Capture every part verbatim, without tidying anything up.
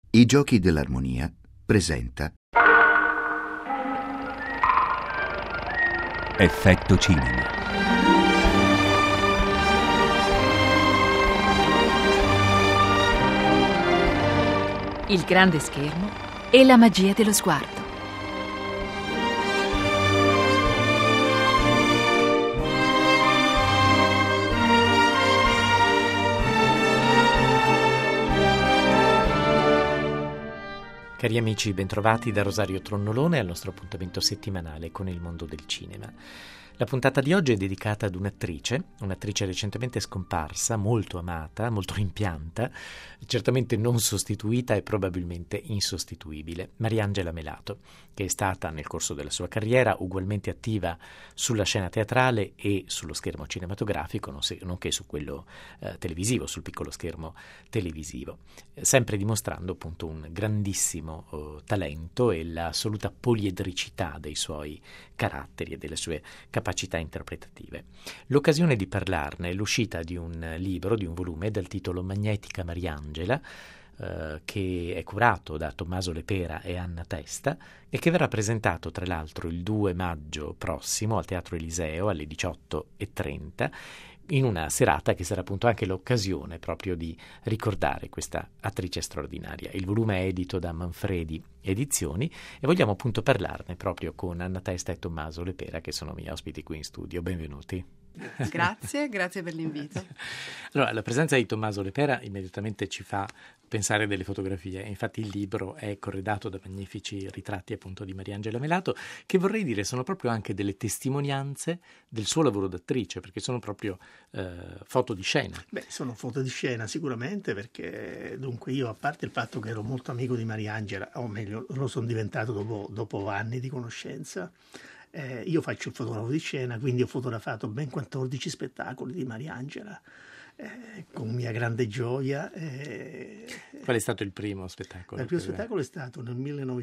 I Giochi dell'Armonia presenta Effetto Cinema. Il grande schermo e la magia dello sguardo. Cari amici, bentrovati da Rosario Tronnolone al nostro appuntamento settimanale con il mondo del cinema. La puntata di oggi è dedicata ad un'attrice, un'attrice recentemente scomparsa, molto amata, molto rimpianta, certamente non sostituita e probabilmente insostituibile, Mariangela Melato, che è stata nel corso della sua carriera ugualmente attiva sulla scena teatrale e sullo schermo cinematografico, nonché su quello eh, televisivo, sul piccolo schermo televisivo, sempre dimostrando appunto un grandissimo eh, talento e l'assoluta poliedricità dei suoi caratteri e delle sue capacità interpretative. L'occasione di parlarne è l'uscita di un libro, di un volume dal titolo Magnetica Mariangela, eh, che è curato da Tommaso Lepera e Anna Testa e che verrà presentato tra l'altro il due maggio prossimo al Teatro Eliseo alle diciotto e trenta, in una serata che sarà appunto anche l'occasione proprio di ricordare questa attrice straordinaria. Il volume è edito da Manfredi Edizioni e vogliamo appunto parlarne proprio con Anna Testa e Tommaso Lepera, che sono miei ospiti qui in studio. Benvenuti. Grazie, grazie per l'invito. Allora, la presenza di Tommaso Lepera immediatamente ci fa pensare delle fotografie. Infatti il libro è corredato da magnifici ritratti appunto di Mariangela Melato, che vorrei dire sono proprio anche delle testimonianze del suo lavoro d'attrice, perché sono proprio eh, foto di scena. Beh, sono foto di scena sicuramente, perché dunque io, a parte il fatto che ero molto amico di Mariangela, o meglio lo sono diventato dopo, dopo anni di conoscenza, eh, io faccio il fotografo di scena, quindi ho fotografato ben quattordici spettacoli di Mariangela. Eh, con mia grande gioia. Eh, Qual è stato il primo spettacolo? Il primo spettacolo è stato nel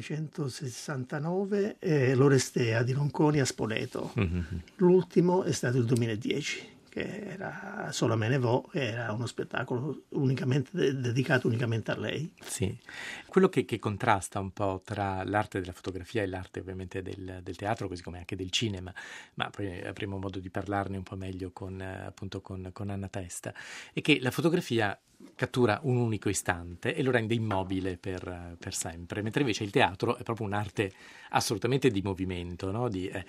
millenovecentosessantanove, eh, l'Orestea di Ronconi a Spoleto. Mm-hmm. L'ultimo è stato il duemiladieci, che era Solo me ne vo, che era uno spettacolo unicamente de- dedicato unicamente a lei. Sì, quello che, che contrasta un po' tra l'arte della fotografia e l'arte ovviamente del, del teatro, così come anche del cinema, ma poi avremo modo di parlarne un po' meglio con, appunto con, con Anna Testa, è che la fotografia cattura un unico istante e lo rende immobile per, per sempre, mentre invece il teatro è proprio un'arte assolutamente di movimento, no? Di, eh,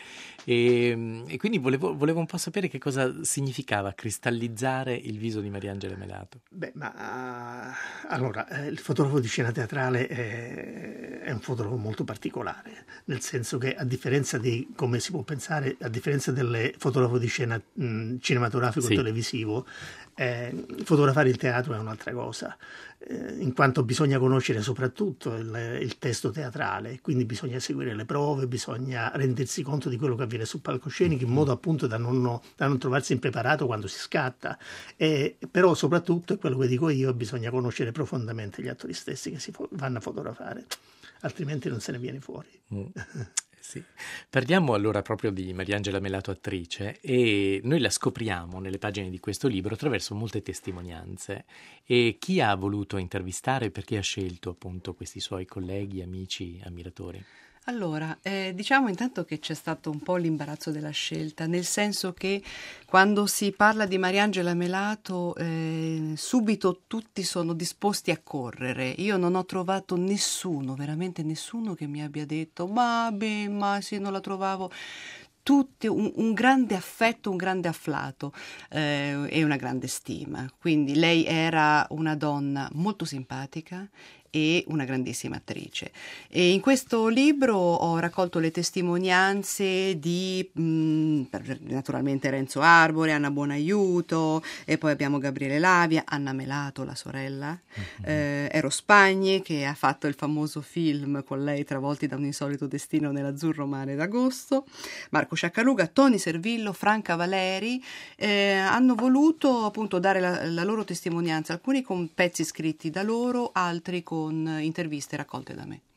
e, e quindi volevo, volevo un po' sapere che cosa significava cristallizzare il viso di Mariangela Melato. Beh, ma uh, allora eh, il fotografo di scena teatrale è, è un fotografo molto particolare, nel senso che, a differenza di, come si può pensare, a differenza del fotografo di scena mh, cinematografico, sì, o televisivo, eh, fotografare il teatro è un'altra cosa, eh, in quanto bisogna conoscere soprattutto il, il testo teatrale, quindi bisogna seguire le prove, bisogna rendersi conto di quello che avviene sul palcoscenico, in modo appunto da non, da non trovarsi impreparato quando si scatta, e, però soprattutto, è quello che dico io, bisogna conoscere profondamente gli attori stessi che si fo- vanno a fotografare, altrimenti non se ne viene fuori. Mm. Sì. Parliamo allora proprio di Mariangela Melato attrice, e noi la scopriamo nelle pagine di questo libro attraverso molte testimonianze. E chi ha voluto intervistare, perché ha scelto appunto questi suoi colleghi, amici, ammiratori? Allora, eh, diciamo intanto che c'è stato un po' l'imbarazzo della scelta, nel senso che quando si parla di Mariangela Melato eh, subito tutti sono disposti a correre. Io non ho trovato nessuno, veramente nessuno, che mi abbia detto ma beh, ma se non la trovavo. Tutti, un, un grande affetto, un grande afflato eh, e una grande stima. Quindi lei era una donna molto simpatica e una grandissima attrice. E in questo libro ho raccolto le testimonianze di mh, naturalmente Renzo Arbore, Anna Buonaiuto, e poi abbiamo Gabriele Lavia, Anna Melato, la sorella, mm-hmm. eh, Ero Spagni, che ha fatto il famoso film con lei, Travolti da un insolito destino nell'azzurro mare d'agosto, Marco Sciaccaluga, Toni Servillo, Franca Valeri, eh, hanno voluto appunto dare la, la loro testimonianza, alcuni con pezzi scritti da loro, altri con interviste raccolte da me.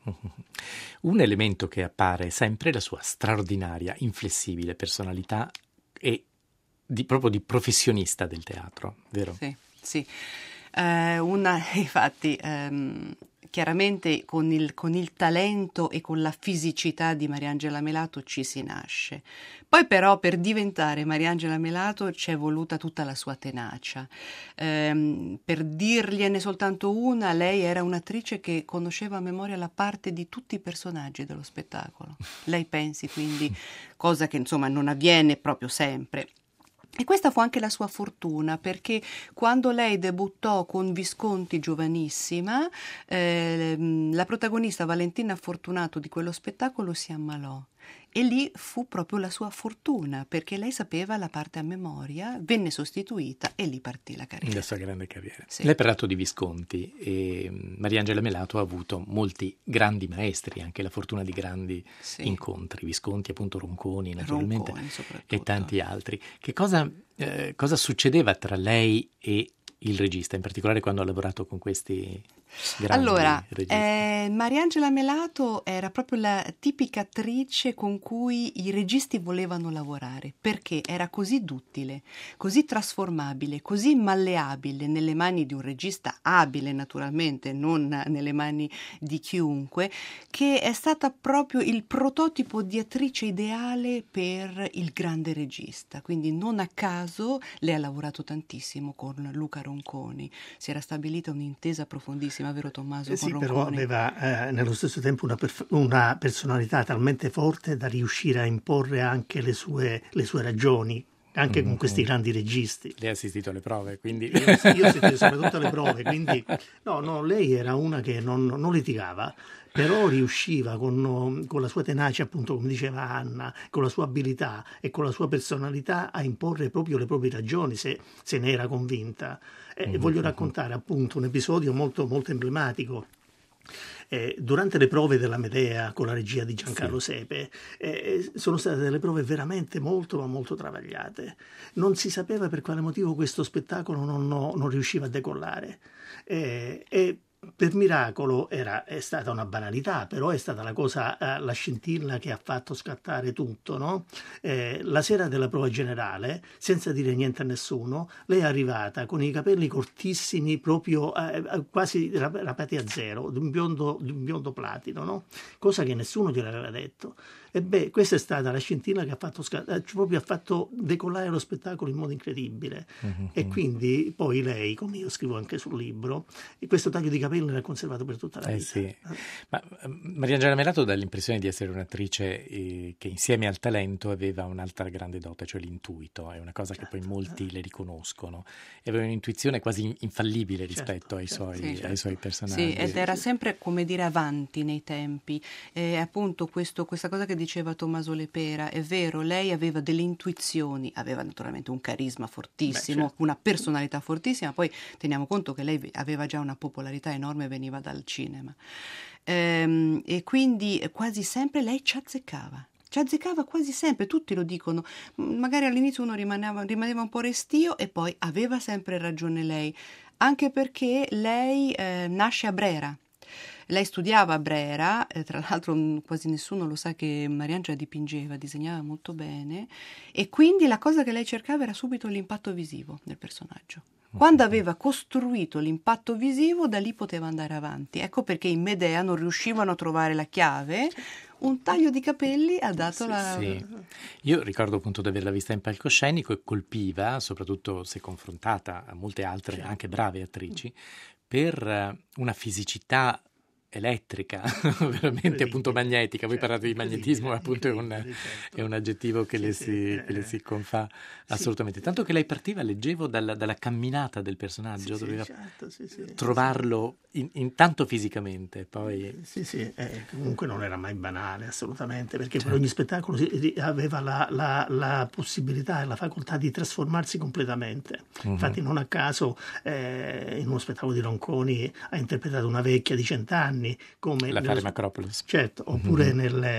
Un elemento che appare sempre è la sua straordinaria, inflessibile personalità e di, proprio di professionista del teatro, vero? Sì, sì. Eh, una, infatti, ehm, chiaramente con il, con il talento e con la fisicità di Mariangela Melato ci si nasce. Poi però per diventare Mariangela Melato c'è voluta tutta la sua tenacia. Ehm, per dirgliene soltanto una, lei era un'attrice che conosceva a memoria la parte di tutti i personaggi dello spettacolo. Lei pensi quindi, cosa che insomma non avviene proprio sempre. E questa fu anche la sua fortuna, perché quando lei debuttò con Visconti giovanissima, eh, la protagonista Valentina Fortunato di quello spettacolo si ammalò. E lì fu proprio la sua fortuna, perché lei sapeva la parte a memoria, venne sostituita e lì partì la carriera. La sua grande carriera. Sì. Lei ha parlato di Visconti e Mariangela Melato ha avuto molti grandi maestri, anche la fortuna di grandi Sì. incontri. Visconti, appunto Ronconi, naturalmente, Ronconi, e tanti altri. Che cosa, eh, cosa succedeva tra lei e il regista, in particolare quando ha lavorato con questi grandi allora, registi? Eh, Mariangela Melato era proprio la tipica attrice con cui i registi volevano lavorare, perché era così duttile, così trasformabile, così malleabile nelle mani di un regista abile, naturalmente, non nelle mani di chiunque, che è stata proprio il prototipo di attrice ideale per il grande regista. Quindi non a caso lei ha lavorato tantissimo con Luca Ronconi, si era stabilita un'intesa profondissima, vero Tommaso? Eh sì, con però aveva eh, nello stesso tempo una, perf- una personalità talmente forte da riuscire a imporre anche le sue, le sue ragioni, anche mm-hmm. con questi grandi registi. Lei ha assistito alle prove, quindi... Io, io ho assistito soprattutto alle prove, quindi... No, no, lei era una che non, non litigava, però riusciva con, con la sua tenacia, appunto come diceva Anna, con la sua abilità e con la sua personalità a imporre proprio le proprie ragioni, se, se ne era convinta. E mm-hmm. voglio raccontare appunto un episodio molto, molto emblematico. Eh, durante le prove della Medea con la regia di Giancarlo sì. Sepe eh, sono state delle prove veramente molto ma molto travagliate. Non si sapeva per quale motivo questo spettacolo non, no, non riusciva a decollare eh, e per miracolo era, è stata una banalità, però è stata la cosa, eh, la scintilla che ha fatto scattare tutto, no? Eh, la sera della prova generale, senza dire niente a nessuno, lei è arrivata con i capelli cortissimi, proprio eh, quasi rapati a zero, di un biondo, di un biondo platino, no? Cosa che nessuno gliel'aveva detto. E beh, questa è stata la scintilla che ha fatto, scattare, proprio ha fatto decollare lo spettacolo in modo incredibile. Mm-hmm. E quindi poi lei, come io scrivo anche sul libro, questo taglio di capelli l'ha conservato per tutta la eh vita. Sì. Ma Mariangela Melato dà l'impressione di essere un'attrice eh, che insieme al talento aveva un'altra grande dote, cioè l'intuito. È una cosa certo. che poi molti le riconoscono. E aveva un'intuizione quasi infallibile rispetto certo, ai, certo, suoi, sì, certo. ai suoi personaggi. Sì, ed era sempre, come dire, avanti nei tempi. E appunto questo, questa cosa che diceva Tommaso Lepera, è vero, lei aveva delle intuizioni, aveva naturalmente un carisma fortissimo, Beh, certo. una personalità fortissima, poi teniamo conto che lei aveva già una popolarità enorme, veniva dal cinema. Ehm, e quindi quasi sempre lei ci azzeccava. Ci azzeccava quasi sempre, tutti lo dicono, magari all'inizio uno rimaneva, rimaneva un po' restio e poi aveva sempre ragione lei, anche perché lei eh, nasce a Brera. Lei studiava a Brera, eh, tra l'altro mh, quasi nessuno lo sa che Mariangela dipingeva, disegnava molto bene, e quindi la cosa che lei cercava era subito l'impatto visivo del personaggio. Quando aveva costruito l'impatto visivo, da lì poteva andare avanti. Ecco perché in Medea non riuscivano a trovare la chiave. Un taglio di capelli ha dato sì, la... Sì. Io ricordo appunto di averla vista in palcoscenico e colpiva, soprattutto se confrontata a molte altre, certo. anche brave attrici, per una fisicità elettrica, veramente appunto magnetica. Voi certo, parlate di magnetismo, appunto è un, certo. è un aggettivo che, sì, le, si, sì, che le si confà sì. assolutamente. Tanto che lei partiva, leggevo, dalla, dalla camminata del personaggio, sì, doveva certo, sì, sì, trovarlo in, intanto fisicamente, poi... Sì, sì, eh, comunque non era mai banale, assolutamente, perché certo. per ogni spettacolo aveva la, la, la possibilità e la facoltà di trasformarsi completamente. Mm-hmm. Infatti non a caso eh, in uno spettacolo di Ronconi ha interpretato una vecchia di cent'anni, come la Fare Macropolis, certo, oppure, mm-hmm.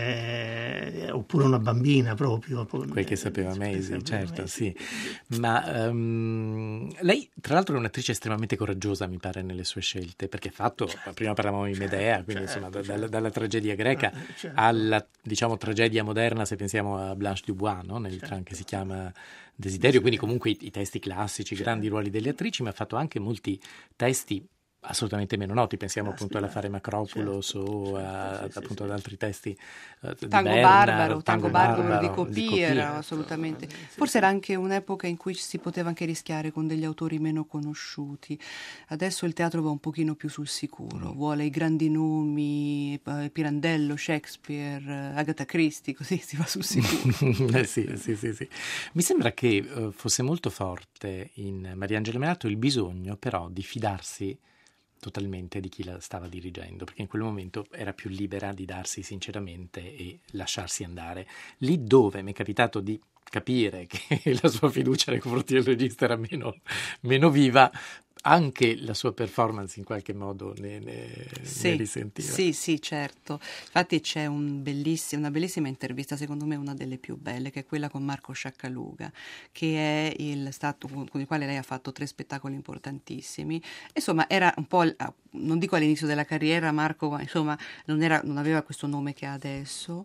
nelle, oppure una bambina proprio, quel che sapeva Maisie, certo, Maisie. Sì. Ma um, lei tra l'altro è un'attrice estremamente coraggiosa, mi pare, nelle sue scelte, perché ha fatto, prima parlavamo di Medea, quindi certo, insomma certo. Dalla, dalla tragedia greca certo. alla, diciamo, tragedia moderna, se pensiamo a Blanche Dubois, no? Nel certo. che si chiama Desiderio, quindi comunque i, i testi classici, certo. grandi ruoli delle attrici, ma ha fatto anche molti testi assolutamente meno noti, pensiamo Ah, appunto all'affare Macropulos certo, o certo, a, sì, sì, appunto sì. ad altri testi uh, di Tango Bernard, Barbaro, Tango Barbaro di Copì era Certo, assolutamente. sì, sì, Forse sì. era anche un'epoca in cui si poteva anche rischiare con degli autori meno conosciuti. Adesso il teatro va un pochino più sul sicuro, vuole i grandi nomi, eh, Pirandello, Shakespeare, eh, Agatha Christie, così si va sul sicuro. Eh sì, sì, sì, sì. Mi sembra che eh, fosse molto forte in Mariangela Melato il bisogno però di fidarsi totalmente di chi la stava dirigendo, perché in quel momento era più libera di darsi sinceramente e lasciarsi andare. Lì dove mi è capitato di capire che la sua fiducia nei confronti del regista era meno, meno viva, anche la sua performance in qualche modo ne, ne, Sì, ne risentiva. sì, sì, certo. Infatti c'è un belliss- una bellissima intervista, secondo me una delle più belle, che è quella con Marco Sciaccaluga, che è il stato con con il quale lei ha fatto tre spettacoli importantissimi. Insomma, era un po', al- a- non dico all'inizio della carriera Marco, ma insomma non, era- non aveva questo nome che ha adesso.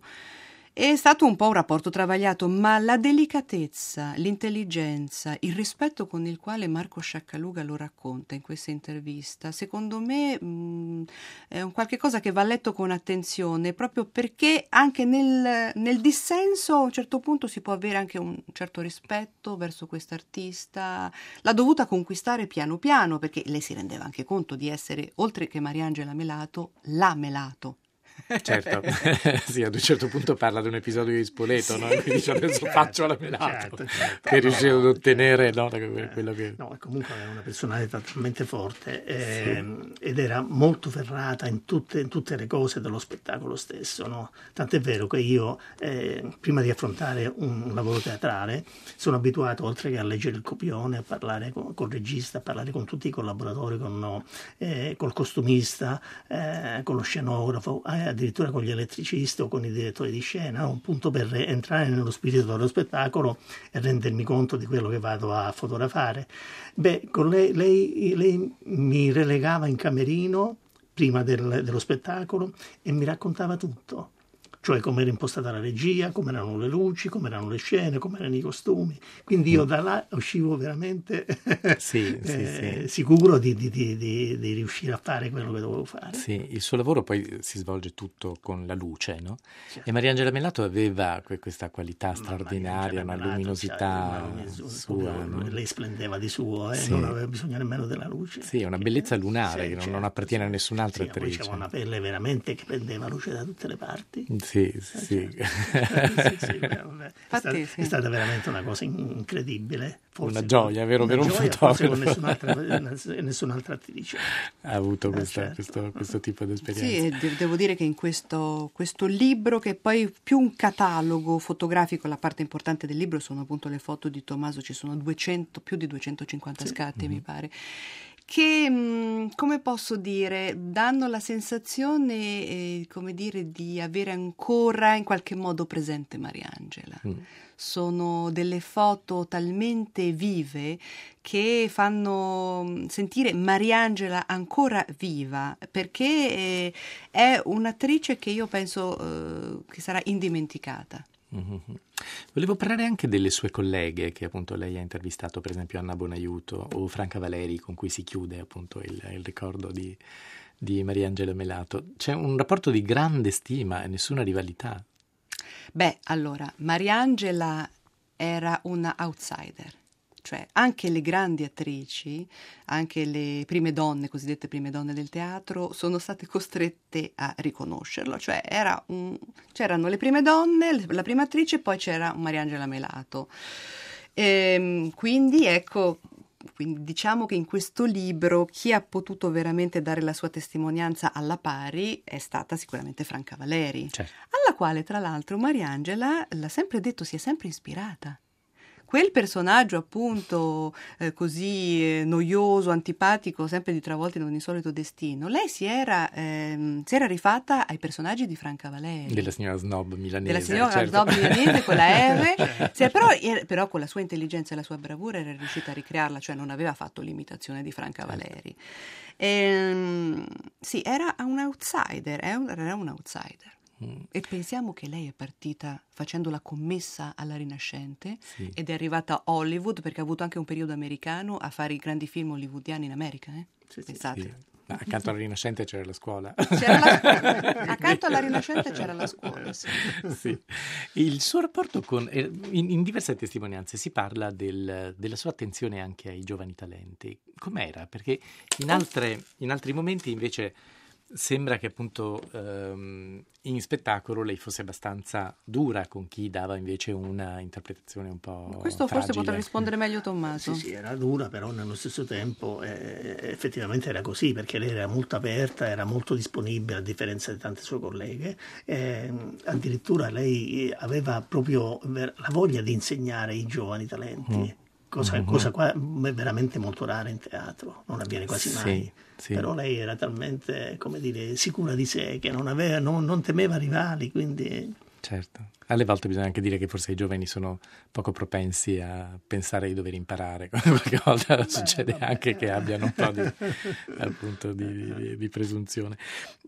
È stato un po' un rapporto travagliato, ma la delicatezza, l'intelligenza, il rispetto con il quale Marco Sciaccaluga lo racconta in questa intervista, secondo me mh, è un qualche cosa che va letto con attenzione, proprio perché anche nel, nel dissenso a un certo punto si può avere anche un certo rispetto verso quest'artista. L'ha dovuta conquistare piano piano, perché lei si rendeva anche conto di essere, oltre che Mariangela Melato, la Melato. Certo, sì, ad un certo punto parla di un episodio di Spoleto, Sì. no? E quindi dice adesso Certo, faccio la Melato, certo, certo. che riuscire ad No, ottenere certo. no, da quello che... No, e comunque aveva una personalità talmente forte eh, Sì. ed era molto ferrata in tutte, in tutte le cose dello spettacolo stesso, no? Tant'è vero che io, eh, prima di affrontare un, un lavoro teatrale, sono abituato, oltre che a leggere il copione, a parlare con, col regista, a parlare con tutti i collaboratori, con, eh, col costumista, eh, con lo scenografo, eh, addirittura con gli elettricisti o con i direttori di scena, un punto per entrare nello spirito dello spettacolo e rendermi conto di quello che vado a fotografare. Beh, con lei, lei, lei mi relegava in camerino prima del, dello spettacolo e mi raccontava tutto. Cioè come era impostata la regia, come erano le luci, come erano le scene, come erano i costumi. Quindi io da là uscivo veramente Sì, sì, eh, sì. sicuro di, di, di, di, di riuscire a fare quello che dovevo fare. Sì, il suo lavoro poi si svolge tutto con la luce, no? Certo. E Mariangela Melato aveva que- questa qualità Ma straordinaria, una Mariangela luminosità Melato, cioè, sua, proprio, no? lei splendeva di suo, eh, Sì. non aveva bisogno nemmeno della luce. Sì, una Che- bellezza lunare sì, che non, certo, non appartiene sì. a nessun'altra Sì, poi attrice. c'era una pelle veramente che prendeva luce da tutte le parti. Sì, sì, Eh, sì. certo. Sì, sì, beh, vabbè. È, stata, Infatti, sì. è stata veramente una cosa incredibile. Forse Una gioia, vero, una per un gioia, fotografo. forse con nessun'altra, nessun'altra attrice. Ha avuto Eh, questa- certo. questo, questo tipo di Sì, esperienza. e de- devo dire che in questo, questo libro, che è poi più un catalogo fotografico, la parte importante del libro sono appunto le foto di Tommaso, ci sono duecento, più di duecentocinquanta Sì. scatti mi pare, che, mh, come posso dire, danno la sensazione, eh, come dire, di avere ancora in qualche modo presente Mariangela. Mm. Sono delle foto talmente vive che fanno mh, sentire Mariangela ancora viva, perché eh, è un'attrice che io penso eh, che sarà indimenticata. Mhm. Volevo parlare anche delle sue colleghe che appunto lei ha intervistato, per esempio Anna Bonaiuto o Franca Valeri, con cui si chiude appunto il, il ricordo di, di Mariangela Melato. C'è un rapporto di grande stima e nessuna rivalità. Beh, allora, Mariangela era una outsider, cioè anche le grandi attrici, anche le prime donne, cosiddette prime donne del teatro, sono state costrette a riconoscerlo, cioè era un, c'erano le prime donne, la prima attrice e poi c'era Mariangela Melato. Ehm, quindi ecco, quindi diciamo che in questo libro chi ha potuto veramente dare la sua testimonianza alla pari è stata sicuramente Franca Valeri, Certo. alla quale tra l'altro Mariangela l'ha sempre detto, si è sempre ispirata. Quel personaggio appunto eh, così eh, noioso, antipatico, sempre di Travolti in un insolito destino, lei si era, ehm, si era rifatta ai personaggi di Franca Valeri. Della signora Snob milanese. Della signora certo. Snob milanese con la R, sì, però, eh, però con la sua intelligenza e la sua bravura era riuscita a ricrearla, cioè non aveva fatto l'imitazione di Franca Certo. Valeri. Ehm, sì, era un outsider, era un, era un outsider. Mm. E pensiamo che lei è partita facendo la commessa alla Rinascente Sì. ed è arrivata a Hollywood, perché ha avuto anche un periodo americano a fare i grandi film hollywoodiani in America. Eh? Sì, sì, Pensate. Sì. Ma accanto alla Rinascente c'era la scuola. C'era la scuola. Accanto alla Rinascente c'era la scuola, sì. Sì. Il suo rapporto con... In, in diverse testimonianze si parla del, della sua attenzione anche ai giovani talenti. Com'era? Perché in, altre, in altri momenti invece sembra che appunto ehm, in spettacolo lei fosse abbastanza dura con chi dava invece una interpretazione un po' Questo fragile. forse potrà rispondere meglio Tommaso. Sì, sì, era dura, però nello stesso tempo eh, effettivamente era così, perché lei era molto aperta, era molto disponibile, a differenza di tante sue colleghe. Eh, addirittura lei aveva proprio la voglia di insegnare ai giovani talenti. Mm. Cosa, mm-hmm. cosa qua è veramente molto rara in teatro, non avviene quasi sì, mai. Sì. Però lei era talmente, come dire, sicura di sé che non, aveva, non, non temeva rivali, quindi... Certo. Alle volte bisogna anche dire che forse i giovani sono poco propensi a pensare di dover imparare, qualche volta Beh, succede vabbè. anche che abbiano un po' di, appunto, di, di, di presunzione.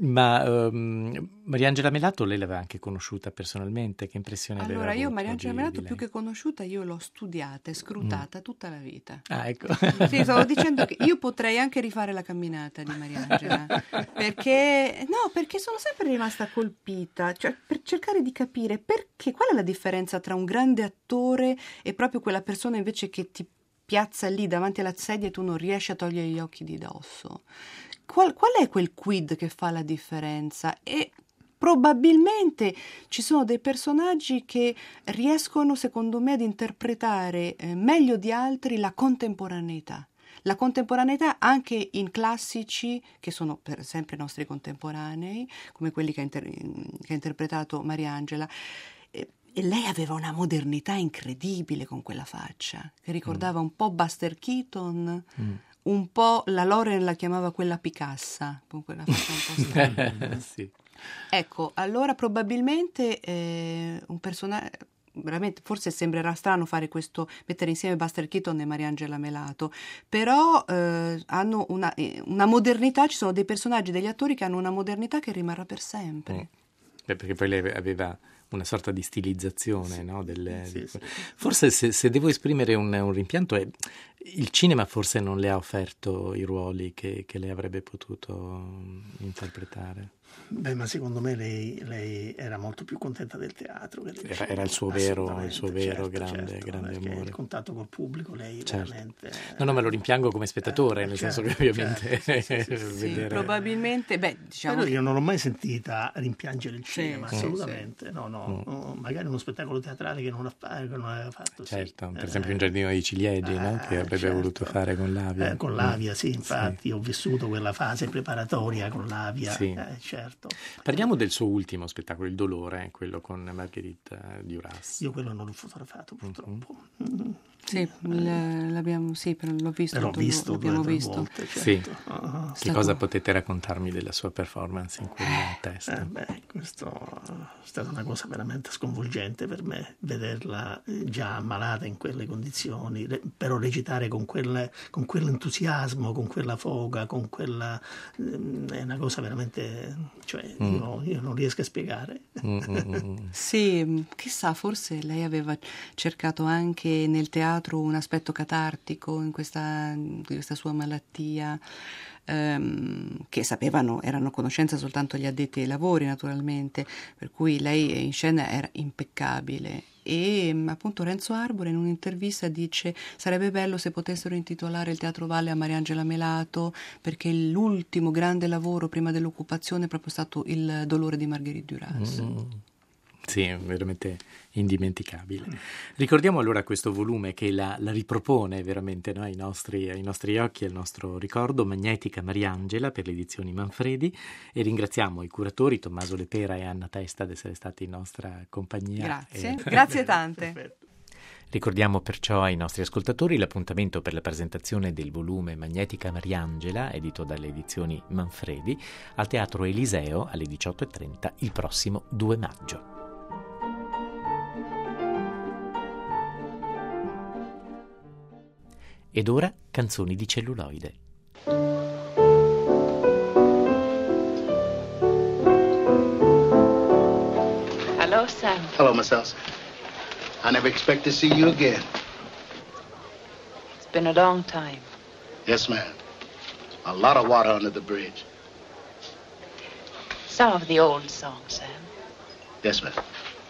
Ma um, Mariangela Melato lei l'aveva anche conosciuta personalmente, che impressione allora, aveva? Allora io Mariangela Melato più che conosciuta io l'ho studiata e scrutata mm. tutta la vita. Ah, ecco. Sì, stavo dicendo che io potrei anche rifare la camminata di Mariangela, perché no, perché sono sempre rimasta colpita, cioè per cercare di capire perché Che, qual è la differenza tra un grande attore e proprio quella persona invece che ti piazza lì davanti alla sedia e tu non riesci a togliere gli occhi di dosso? Qual, qual è quel quid che fa la differenza? E probabilmente ci sono dei personaggi che riescono, secondo me, ad interpretare eh, meglio di altri la contemporaneità. La contemporaneità anche in classici che sono per sempre nostri contemporanei, come quelli che ha, inter- che ha interpretato Mariangela. E, e lei aveva una modernità incredibile con quella faccia, che ricordava mm. un po' Buster Keaton, mm. un po' la Loren la chiamava quella Picassa, con quella faccia un po' strana. Sì. Ecco, allora probabilmente eh, un personaggio... veramente forse sembrerà strano fare questo, mettere insieme Buster Keaton e Mariangela Melato, però eh, hanno una, una modernità, ci sono dei personaggi, degli attori che hanno una modernità che rimarrà per sempre. Mm. Beh, perché poi lei aveva una sorta di stilizzazione, sì, no? Delle, sì, di... sì. Forse se, se devo esprimere un, un rimpianto è il cinema forse non le ha offerto i ruoli che, che lei avrebbe potuto interpretare. Beh, ma secondo me lei, lei era molto più contenta del teatro che del era, cinema. Era il suo vero, il suo vero certo, grande, certo, grande amore. Il contatto col pubblico lei certo. veramente... No, no, me lo rimpiango come spettatore, eh, nel certo, senso che ovviamente... Certo, sì, sì, sì, sì, vedere... probabilmente, beh, diciamo... Però io non l'ho mai sentita rimpiangere il cinema, sì, assolutamente. Sì. No, no, mm. no, magari uno spettacolo teatrale che non, ha, che non aveva fatto. Certo, sì. per eh, esempio Un giardino di ciliegi, eh, no? Che avrebbe certo. voluto fare con l'Avia. Eh, con l'Avia, sì, infatti, sì. ho vissuto quella fase preparatoria con l'Avia, sì. eh, certo. Parliamo del suo ultimo spettacolo, Il dolore, quello con Marguerite Duras. Io quello non l'ho fotografato, purtroppo. Mm-hmm. Sì, l'abbiamo, sì, l'ho visto, l'ho visto l'abbiamo visto. Volte, certo. Sì. Uh-huh. Che cosa potete raccontarmi della sua performance in quel testo? Eh, beh, questo è stata una cosa veramente sconvolgente per me, vederla già ammalata in quelle condizioni, però recitare con, quel, con quell'entusiasmo, con quella foga, con quella... è una cosa veramente... cioè mm. io, io non riesco a spiegare. Mm-hmm. Sì, chissà, forse lei aveva cercato anche nel teatro un aspetto catartico in questa, in questa sua malattia, ehm, che sapevano, erano a conoscenza soltanto gli addetti ai lavori naturalmente, per cui lei in scena era impeccabile. E appunto Renzo Arbore in un'intervista dice: sarebbe bello se potessero intitolare il Teatro Valle a Mariangela Melato, perché l'ultimo grande lavoro prima dell'occupazione è proprio stato Il dolore di Marguerite Duras. Mm. Sì, veramente indimenticabile. Ricordiamo allora questo volume che la, la ripropone veramente, no, ai, nostri, ai nostri occhi, al nostro ricordo, Magnetica Mariangela per le edizioni Manfredi, e ringraziamo i curatori Tommaso Lepera e Anna Testa di essere stati in nostra compagnia. Grazie, e... grazie tante. Ricordiamo perciò ai nostri ascoltatori l'appuntamento per la presentazione del volume Magnetica Mariangela, edito dalle edizioni Manfredi, al Teatro Eliseo alle diciotto e trenta il prossimo due maggio. Ed ora canzoni di celluloide. Hello, Sam. Hello, Miss Elsa. I never expect to see you again. It's been a long time. Yes, ma'am. A lot of water under the bridge. Some of the old songs, Sam. Yes, ma'am.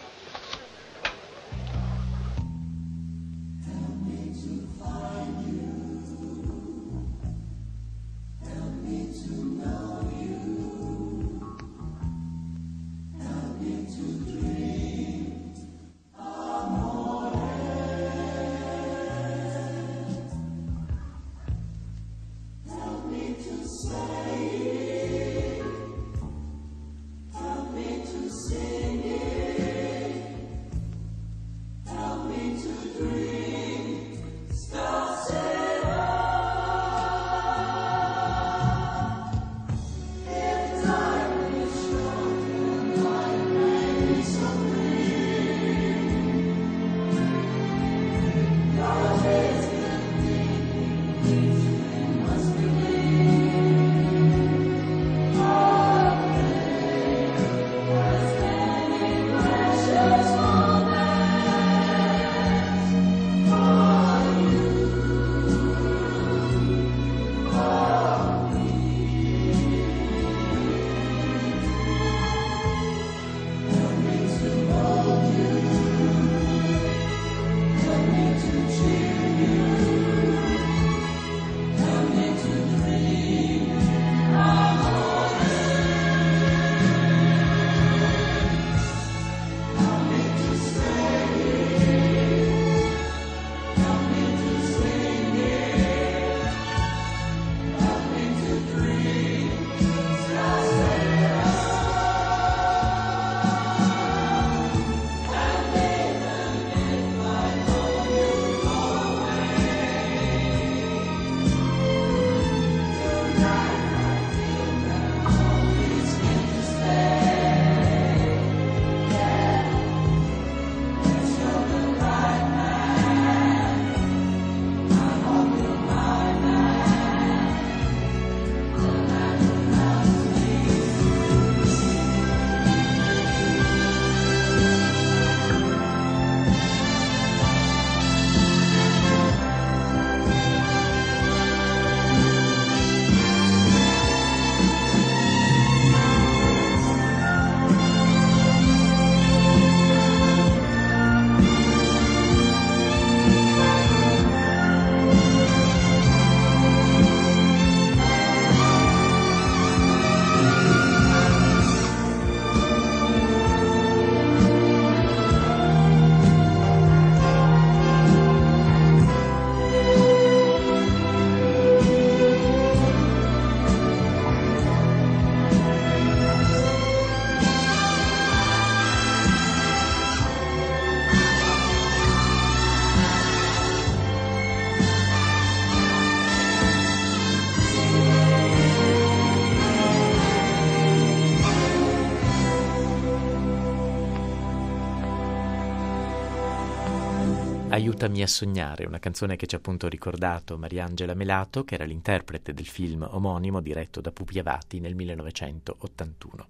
Aiutami a sognare, una canzone che ci ha appunto ricordato Mariangela Melato, che era l'interprete del film omonimo diretto da Pupi Avati nel millenovecentottantuno.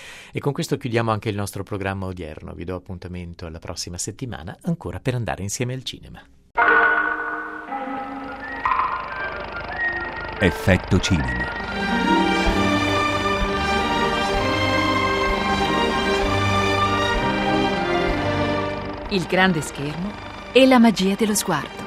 E con questo chiudiamo anche il nostro programma odierno. Vi do appuntamento alla prossima settimana, ancora per andare insieme al cinema. Effetto cinema. Il grande schermo e la magia dello sguardo.